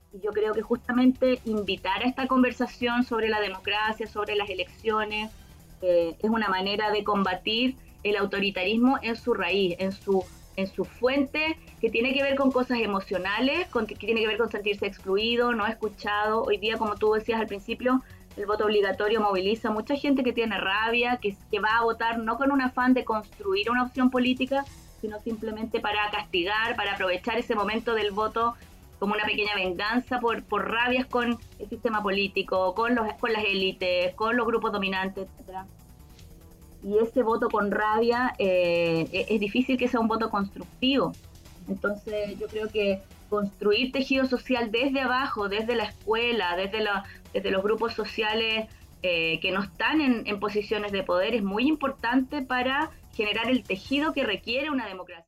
Y yo creo que justamente invitar a esta conversación sobre la democracia, sobre las elecciones, es una manera de combatir el autoritarismo en su raíz, en su fuente, que tiene que ver con cosas emocionales, que tiene que ver con sentirse excluido, no escuchado. Hoy día, como tú decías al principio, el voto obligatorio moviliza a mucha gente que tiene rabia, que va a votar no con un afán de construir una opción política, sino simplemente para castigar, para aprovechar ese momento del voto como una pequeña venganza por rabias con el sistema político, con las élites, con los grupos dominantes, etcétera. Y ese voto con rabia es difícil que sea un voto constructivo. Entonces yo creo que construir tejido social desde abajo, desde la escuela, desde los grupos sociales que no están en posiciones de poder es muy importante para generar el tejido que requiere una democracia.